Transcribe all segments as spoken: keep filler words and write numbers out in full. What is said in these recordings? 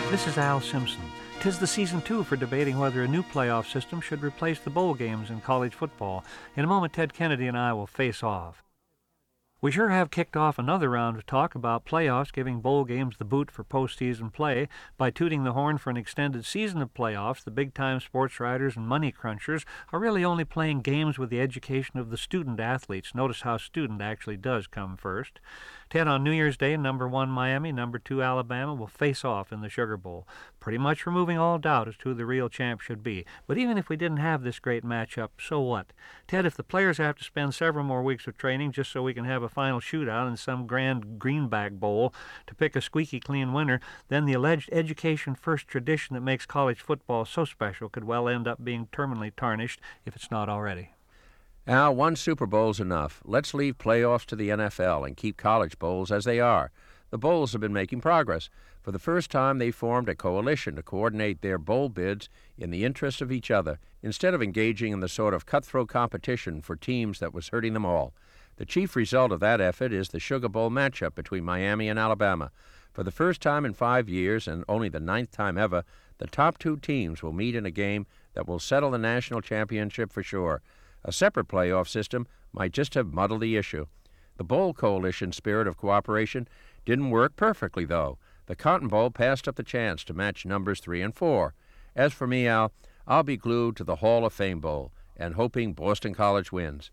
This is Al Simpson. 'Tis the season, too, for debating whether a new playoff system should replace the bowl games in college football. In a moment, Ted Kennedy and I will face off. We sure have kicked off another round of talk about playoffs giving bowl games the boot for postseason play. By tooting the horn for an extended season of playoffs, the big-time sports writers and money crunchers are really only playing games with the education of the student athletes. Notice how student actually does come first. Ted, on New Year's Day, number one Miami, number two Alabama will face off in the Sugar Bowl, pretty much removing all doubt as to who the real champ should be. But even if we didn't have this great matchup, so what? Ted, if the players have to spend several more weeks of training just so we can have a final shootout in some grand greenback bowl to pick a squeaky clean winner, then the alleged education-first tradition that makes college football so special could well end up being terminally tarnished, if it's not already. Al, one Super Bowl's enough. Let's leave playoffs to the N F L and keep college bowls as they are. The bowls have been making progress. For the first time, they formed a coalition to coordinate their bowl bids in the interest of each other, instead of engaging in the sort of cutthroat competition for teams that was hurting them all. The chief result of that effort is the Sugar Bowl matchup between Miami and Alabama. For the first time in five years, and only the ninth time ever, the top two teams will meet in a game that will settle the national championship for sure. A separate playoff system might just have muddled the issue. The Bowl Coalition spirit of cooperation didn't work perfectly, though. The Cotton Bowl passed up the chance to match numbers three and four. As for me, Al, I'll be glued to the Hall of Fame Bowl and hoping Boston College wins.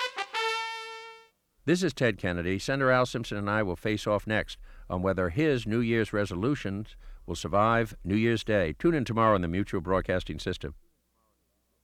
This is Ted Kennedy. Senator Al Simpson and I will face off next on whether his New Year's resolutions will survive New Year's Day. Tune in tomorrow on the Mutual Broadcasting System.